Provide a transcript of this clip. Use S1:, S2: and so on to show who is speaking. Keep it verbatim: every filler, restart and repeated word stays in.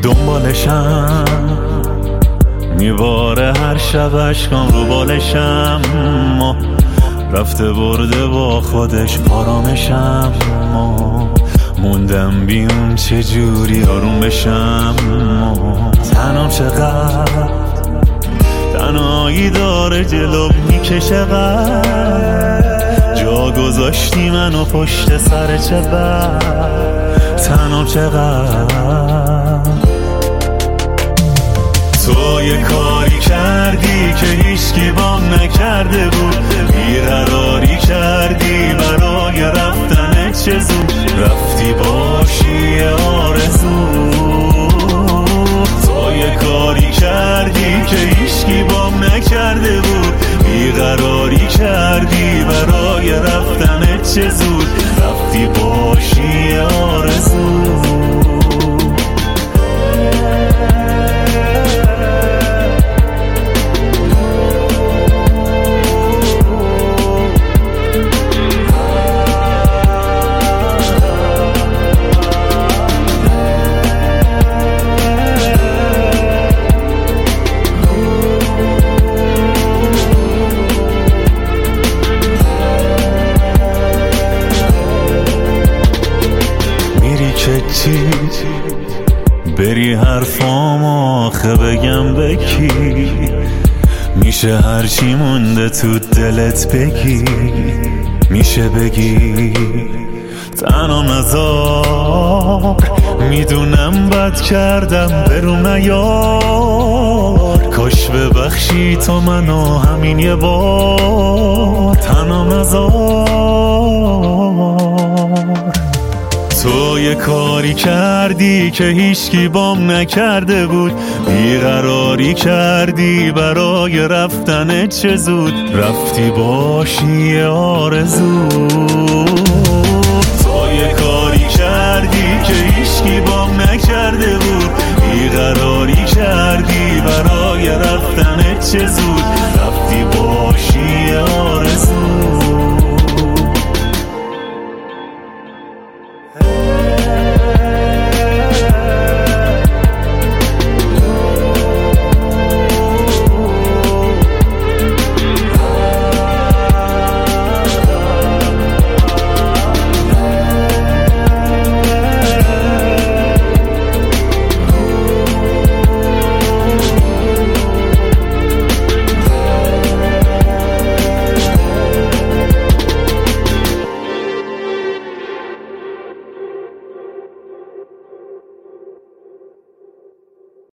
S1: دنبالشم میباره هر شب عشقام رو بالشم، ما رفته برده با خودش آرامشم، ما موندم بیون چجوری آروم بشم، ما تنام چقدر تنهایی داره جلو میکشه، قد جا گذاشتی منو پشت سر چه بد، تنام چقدر تو یه کاری کردی که هیچکی بام نکرده بود، بیقراری کردی برای رفتن چه زود، رفتی باشی آرزو، تو یه کاری کردی که هیچکی بام نکرده بود، بیقراری کردی برای رفتن چه زود، رفتی باشی آرزو. چی بری حرفام آخه بگم بکی، میشه هرچی مونده تو دلت بگی، میشه بگی تنها نذار، میدونم بد کردم برو نیار، کاش ببخشی تو منو همین یه بار، تنها نذار. تو یه کاری کردی که هیچکی بام نکرده بود، بیقراری کردی برای رفتن چه زود، رفتی باشی آرزو، تو یه کاری کردی که هیچکی بام نکرده بود، بیقراری کردی برای رفتن چه زود،